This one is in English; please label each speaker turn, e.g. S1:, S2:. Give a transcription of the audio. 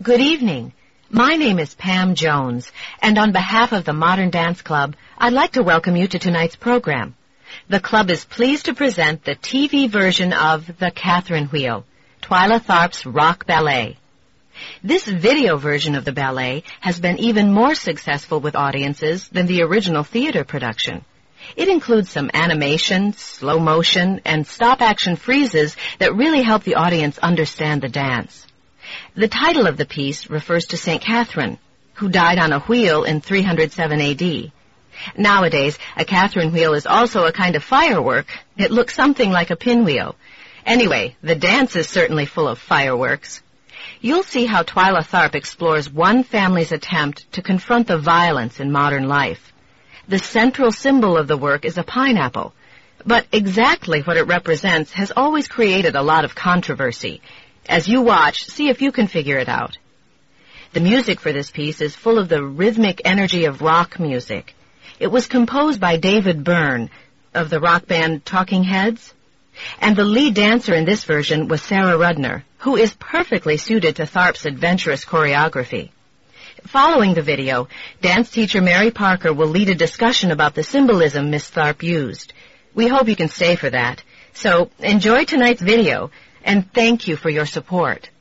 S1: Good evening. My name is Pam Jones, and on behalf of the Modern Dance Club, I'd like to welcome you to tonight's program. The club is pleased to present the TV version of The Catherine Wheel, Twyla Tharp's rock ballet. This video version of the ballet has been even more successful with audiences than the original theater production. It includes some animation, slow motion, and stop-action freezes that really help the audience understand the dance. The title of the piece refers to St. Catherine, who died on a wheel in 307 A.D. Nowadays, a Catherine wheel is also a kind of firework. It looks something like a pinwheel. Anyway, the dance is certainly full of fireworks. You'll see how Twyla Tharp explores one family's attempt to confront the violence in modern life. The central symbol of the work is a pineapple, but exactly what it represents has always created a lot of controversy. As you watch, see if you can figure it out. The music for this piece is full of the rhythmic energy of rock music. It was composed by David Byrne of the rock band Talking Heads, and the lead dancer in this version was Sarah Rudner, who is perfectly suited to Tharp's adventurous choreography. Following the video, dance teacher Mary Parker will lead a discussion about the symbolism Miss Tharp used. We hope you can stay for that. So enjoy tonight's video, and thank you for your support.